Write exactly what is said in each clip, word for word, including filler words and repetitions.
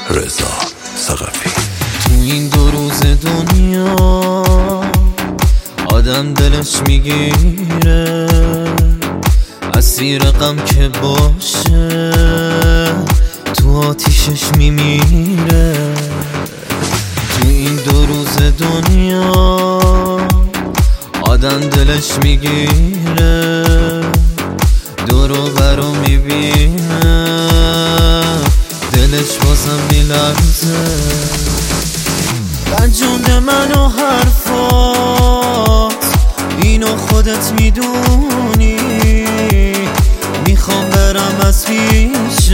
رضا ثقفی. تو این دو روز دنیا آدم دلش میگیره، اسیر غم که باشه تو آتیشش میمیره. تو این دو روز دنیا آدم دلش میگیره، دورو برو میبینه، دلش بازم میلرزه. رنجونده منو حرفات، اینو خودت میدونی، میخوام برم از پیشت،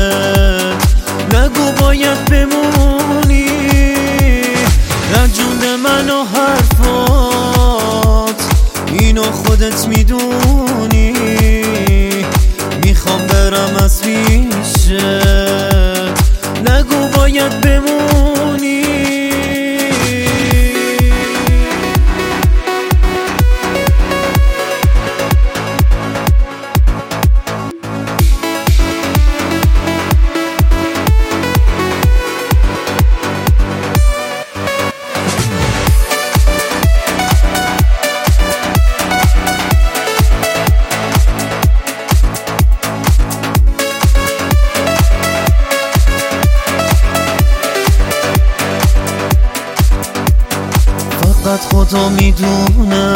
نگو باید بمونی. رنجونده منو حرفات، اینو خودت میدونی، میخوام برم از پیشت، نگو باید بمونی. فقط خدا میدونه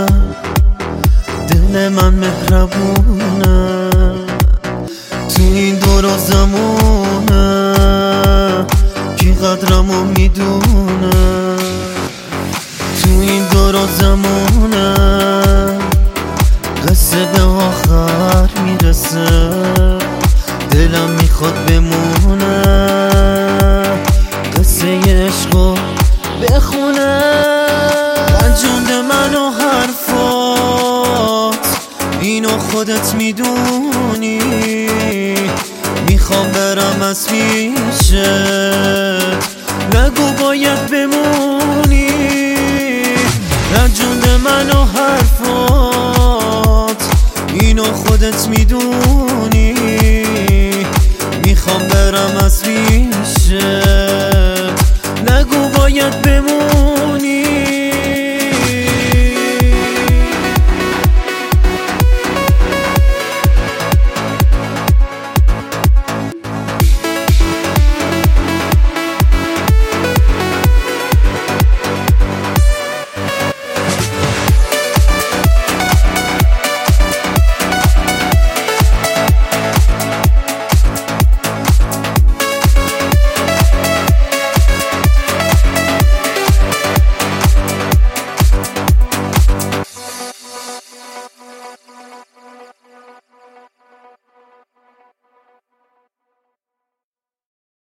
دل من مهربونه، تو این دور و زمونه کی قدرمو میدونه. تو این دور و زمونه قصه به آخر میرسه، دلم میخواد بمونه، قصه عشقو بخونه. رنجونده منو حرفات، اینو خودت میدونی، میخوام برم از پیشت، نگو باید بمونی. رنجونده منو حرفات، اینو خودت میدونی،